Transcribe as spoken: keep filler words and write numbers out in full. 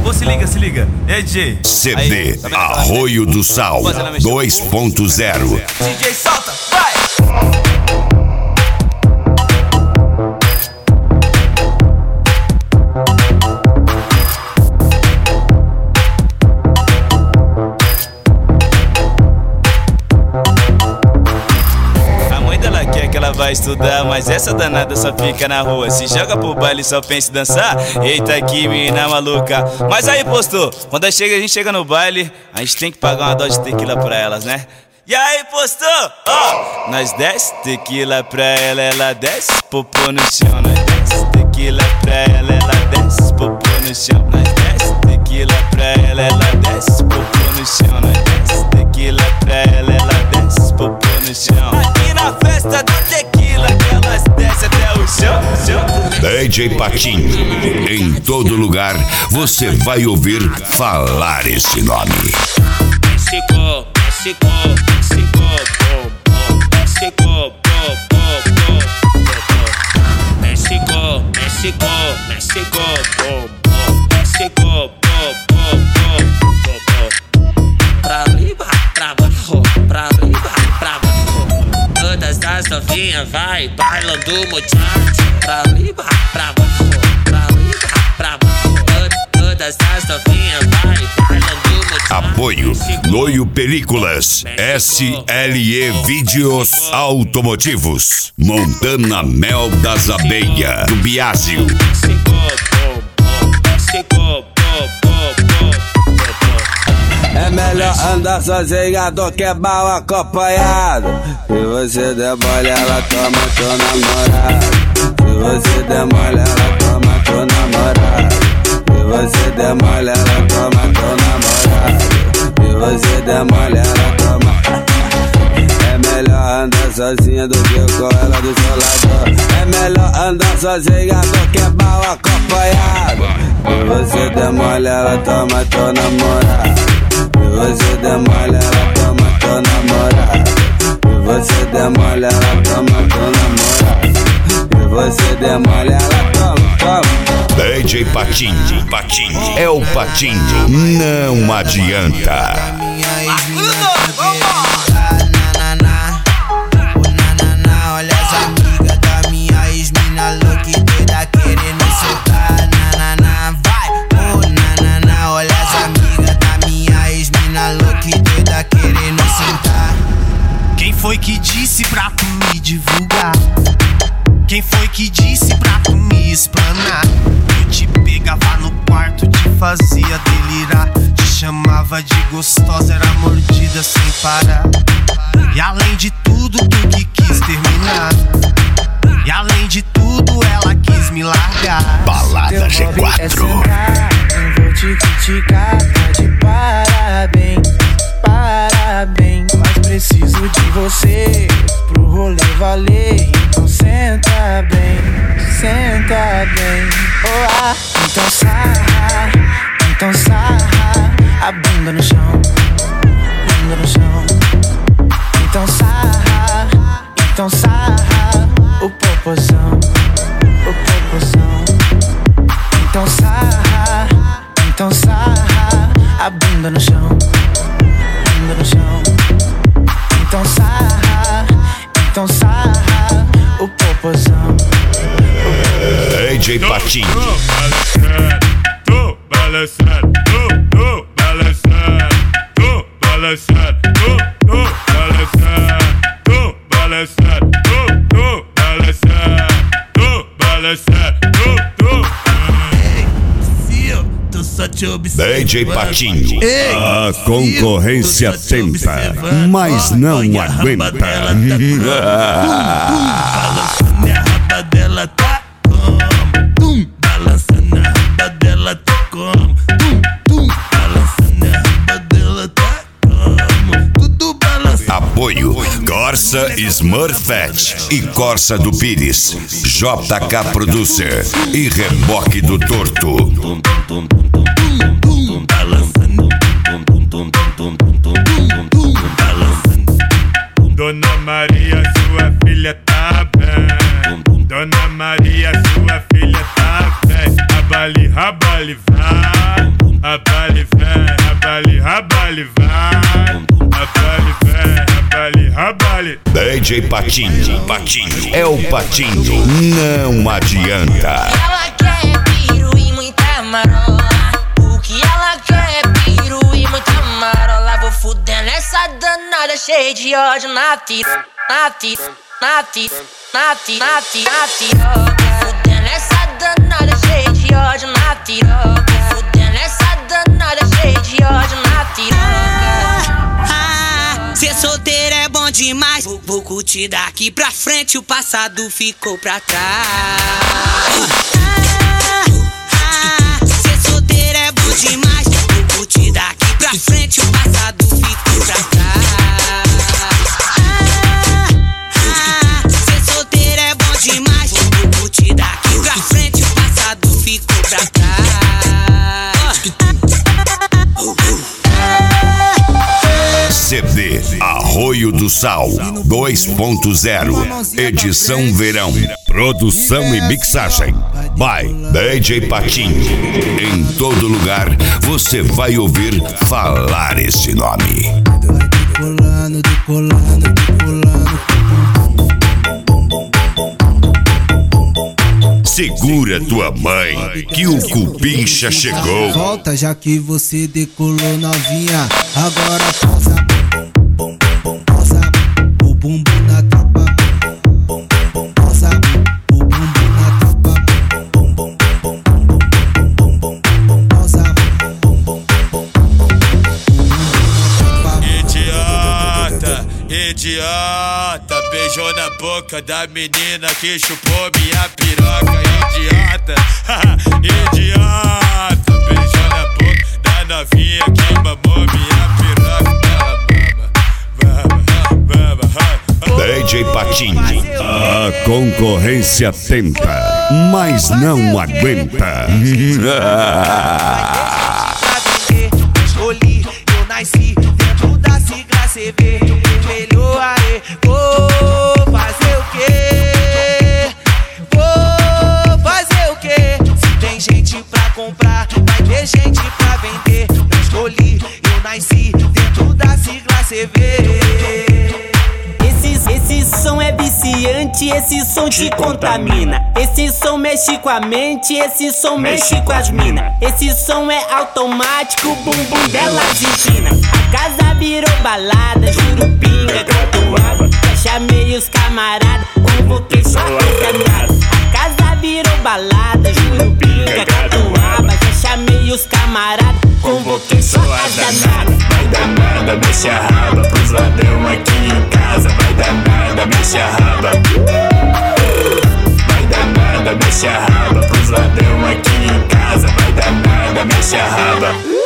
Ô, se liga, se liga. E aí, D J? C D Aí, tá Arroio do Sal dois ponto zero. D J, solta, vai! Vai estudar, mas essa danada só fica na rua. Se joga pro baile só pensa em dançar. Eita, que mina maluca. Mas aí, postou, quando chega, a gente chega no baile, a gente tem que pagar uma dose de tequila pra elas, né? E aí, postou, ó, oh, nós desce tequila pra ela, ela desce, popô no chão. Nós desce tequila pra ela, ela desce, popô no chão. Nós desce tequila pra ela, ela desce, popô no chão. Nós desce tequila pra ela, ela desce, popô no chão. Aqui na festa do tequila que elas descem até o chão, chão. D J Patinho, em todo lugar você vai ouvir falar esse nome. México, México, México, bom, bom. México, bom, bom, bom, bom. México, México, México, bom, bom. México, bom, bom, bom, bom, bom. Pra arriba, pra baixo, pra arriba, pra baixo. Todas as novinhas vai bailando muchacho. Pra arriba, pra baixo, pra arriba, pra baixo. Todas as novinhas vai bailando muchacho. Apoio Noio Películas, S L E Vídeos Automotivos, Montana Mel das Abelha, do Biásio. É melhor andar sozinha do que mal acompanhado. Se você der mole, ela toma teu namorado. Se você der mole, ela toma teu namorado. Se você der mole, ela toma teu namorado. Se você der mole, ela toma. É melhor andar sozinha do que com ela do seu lado. É melhor andar sozinha do que mal acompanhado. Se você der mole, ela toma teu namorado. Se você der mole, ela toma teu namorado. Se você der mole, ela toma teu namorado. Se você der mole, ela toma, toma. D J Patinho, Patinho, é o Patinho, não adianta. Olha as amigas da minha ex-mina louca e doida querendo soltar. Nanana, vai, oh nanana. Olha as amigas da minha ex-mina louca e doida querendo sentar. Quem foi que disse pra tu me divulgar? Quem foi que disse pra tu me explanar? Eu te pegava no quarto, te fazia delirar. Te chamava de gostosa, era mordida sem parar. E além de tudo, tu que quis terminar. E além de tudo, ela quis me largar. Balada G quatro. Não vou te criticar, tá de parabéns, parabéns. Mas preciso de você pro rolê valer. Então senta bem, senta bem. Oh, ah. Então sarra, então sarra. A bunda no chão, bunda no chão. Então sarra, então sarra. O popozão, o popozão. Então sarra, então sarra. A bunda no chão, bunda no chão. Então sarra, então sarra. O popozão, D J Patinho. Tô balançando, tô, tô balançando, tô balançando, tô, tô balançando, tô balançando, tô, tô balançando, tô balançando, tô, tô. D J Patinho, a concorrência tenta, mas não aguenta. Minha raba dela tá como? Tum, balançando a raba dela tá como? Tum, tum, balançando a raba dela tá como? Tudo balançando. Apoio Corsa Smurfette e Corsa do Pires, J K Producer e Reboque do Torto. Dona Maria, sua filha tá bem. Dona Maria, sua filha tá bem. Abale, abale, vai. Abale vem, abale, abale vai. Abale vem, abale, abale. D J Patinho, Patinho, é o Patinho, não adianta. Ela quer piru e muita marola. O que ela quer é piru e muita marola. Vou fuder nessa danada cheia de ódio na tira, na tira, na tira, na tira, na tira, na tira. Fuder nessa danada cheia de ódio na tira. Fuder nessa danada cheia de ódio na tira. Ser solteiro é bom demais. Vou, vou curtir daqui pra frente, o passado ficou pra trás. Ser solteiro é bom demais. Vou curtir daqui pra frente, o passado ficou pra trás. Ser solteiro é bom demais. Vou curtir daqui pra frente, o passado ficou pra trás. C D Arroio do Sal dois ponto zero, edição verão, produção e mixagem by D J Patinho. Em todo lugar você vai ouvir falar esse nome. Decolando, decolando, decolando. Segura tua mãe, que o Cupincha chegou. Volta já que você decolou novinha. Agora pausa, pausa, o bumbum na tropa. Pausa, o bumbum na tropa. Pausa, Idiota, idiota, beijou na boca da menina que chupou minha piroca. Idiota, idiota, beijou na boca da novinha que mamou minha piroca. D J Patinho. A concorrência tenta, mas não aguenta. Escolhi, eu nasci dentro da sigla C V. Melhor aí, vou fazer o quê? Vou fazer o quê? Se tem gente pra comprar, vai ter gente pra vender. Eu escolhi, eu nasci dentro da sigla C V. Esse, esse som é viciante, esse som te contamina. Esse som mexe com a mente, esse som mexe com as minas. Esse som é automático, o bumbum delas empina. A casa virou balada, jurupinga, catuaba. Já chamei os camaradas, convoquei só danada. A casa virou balada, jurupinga, catuaba. Já chamei os camaradas, convoquei só as danadas. Vai danada, mexe a raba pros ladrão aqui em casa. Vai danada, mexe a raba. Vai danada, mexe a raba pros ladrão aqui em casa. Vai danada, mexe a raba.